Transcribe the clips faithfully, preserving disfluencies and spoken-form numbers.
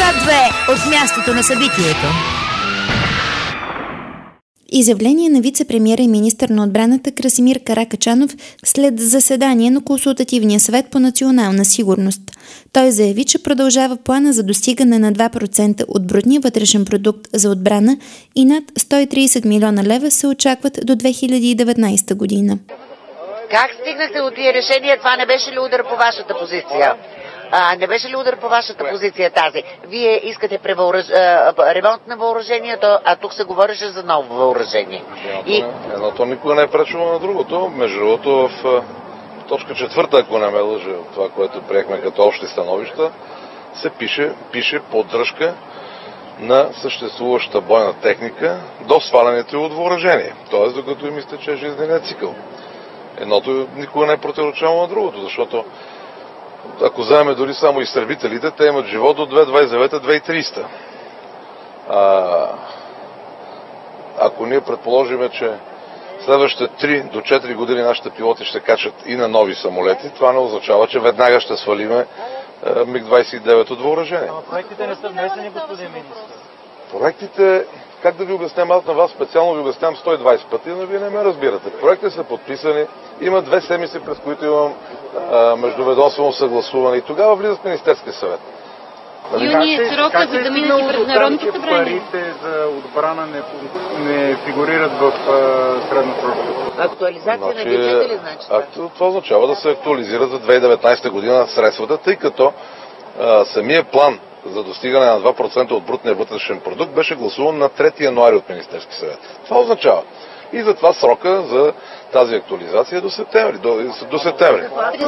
Свят две от мястото на събитието. Изявление на вице-премиера и министър на отбраната Красимир Каракачанов след заседание на Консултативния съвет по национална сигурност. Той заяви, че продължава плана за достигане на два процента от брутния вътрешен продукт за отбрана и над сто и тридесет милиона лева се очакват до две хиляди и деветнадесета година. Как стигнахте до тия решения? Това не беше ли удар по вашата позиция? А, не беше ли удар по вашата позиция тази? Вие искате превъоръж... ремонт на въоръжението, а тук се говореше за ново въоръжение. Едното, и... едното никога не е пречило на другото. Между другото, в точка четвърта, ако не ме лъжа, това, което приехме като общи становища, се пише, пише поддръжка на съществуваща бойна техника до свалянето от въоръжение. Тоест, докато им изтече жизненият цикъл. Едното никога не е противоречало на другото, защото ако вземем дори само изтребителите, те имат живот до две хиляди двадесет и девета - две хиляди и тридесета. А, ако ние предположим, че следващите три до четири години нашите пилоти ще качат и на нови самолети, това не означава, че веднага ще свалиме миг двадесет и девет от въоръжение. Но проектите не са внесени, господин министър. Проектите, как да ви обясням, аз на вас специално ви обяснявам сто и двадесет пъти, но вие не ме разбирате. Проектите са подписани, има две седмици, през които имам а, междуведомствено съгласуване и тогава влизат в Министерския съвет. Юни е срока, за да минат и през Народното събрание. Парите за отбрана не, не фигурират в средносрочно. Актуализация значи, на бюджета ли значи? А, това означава да се актуализират за две хиляди и деветнадесета година средствата, тъй като а, самия план за достигане на два процента от брутния вътрешен продукт беше гласуван на трети януари от Министерски съвет. Това означава. И затова срока за тази актуализация е до септември. До, до септември.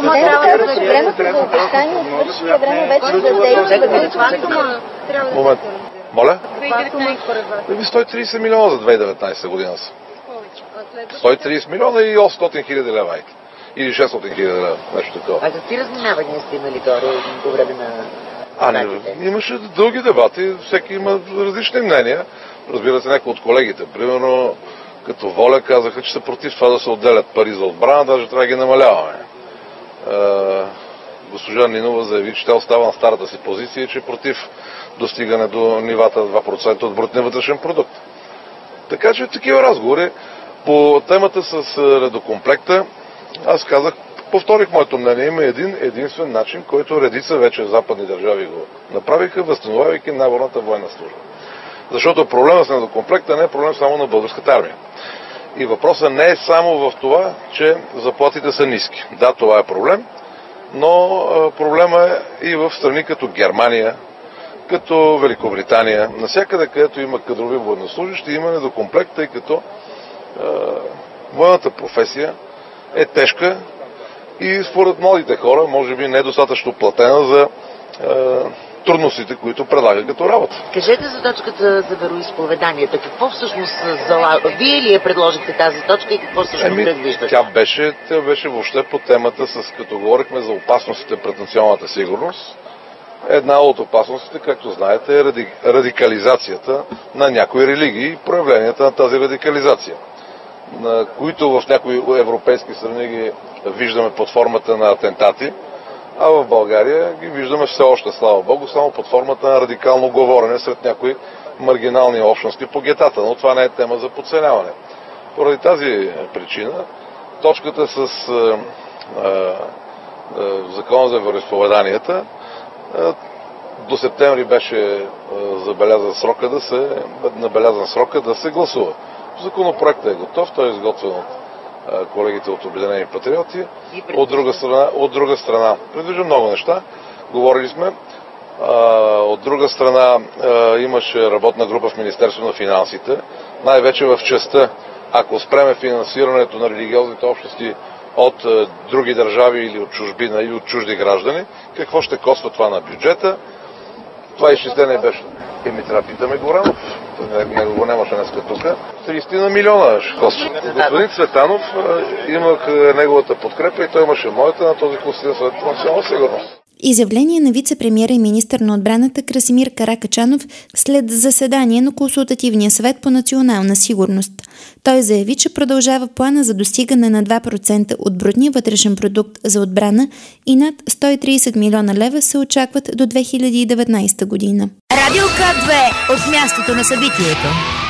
Момент. Моля? сто и тридесет милиона за две хиляди и деветнадесета година са. сто и тридесет милиона и осемстотин хиляди лева. Или шестстотин хиляди лева. Нещо такова. А какви разминавания сте имали горе по време на... А, не, имаше дълги дебати, всеки има различни мнения. Разбира се, някои от колегите, примерно като Воля, казаха, че са против това да се отделят пари за отбрана, даже трябва да ги намаляваме. Е, госпожа Нинова заяви, че тя остава на старата си позиция и че е против достигане до нивата два процента от брутния вътрешен продукт. Така че такива разговори. По темата с редокомплекта, аз казах, повторих моето мнение, има един единствен начин, който редица вече западни държави го направиха, възстановявайки наборната военна служба. Защото проблема с недокомплекта не е проблем само на българската армия. И въпросът не е само в това, че заплатите са ниски. Да, това е проблем, но проблема е и в страни като Германия, като Великобритания. Насякъде, където има кадрови военнослужащи, има недокомплект, тъй като е, военната професия е тежка и според младите хора, може би недостатъчно платена за е, трудностите, които предлага като работа. Кажете за точката за вероизповеданията. Какво всъщност зала... Вие ли я предложихте тази точка и какво всъщност предвиждате? Тя беше, тя беше въобще по темата, с като говорихме за опасностите пред националната сигурност. Една от опасностите, както знаете, е ради... радикализацията на някои религии и проявленията на тази радикализация, на които в някои европейски страни ги виждаме под формата на атентати, а в България ги виждаме все още, слава Богу, само под формата на радикално говорене сред някои маргинални общности по гетата, но това не е тема за подценяване. Поради тази причина, точката с а, а, закона за вероизповеданията до септември беше забелязан срока да се, набелязан срока да се гласува. Законопроектът е готов, той е изготвен от колегите от Обединени патриоти. От друга страна, от друга страна, предвижда много неща. Говорили сме. От друга страна имаше работна група в Министерството на финансите, най-вече в частта, ако спреме финансирането на религиозните общности от други държави или от чужбина или от чужди граждани, какво ще коства това на бюджета. Това изчисление беше. Еми, трябва питаме Горанов. Него го нямаше днеска тук. тридесет на милиона ще коства. Господин Цветанов, имах неговата подкрепа и той имаше моята на този Консултативен съвет по национална сигурност. Изявление на вице-премиера и министър на отбраната Красимир Каракачанов след заседание на Консултативния съвет по национална сигурност. Той заяви, че продължава плана за достигане на два процента от брутния вътрешен продукт за отбрана и над сто и тридесет милиона лева се очакват до две хиляди и деветнадесета година. Радио К две от мястото на събитието.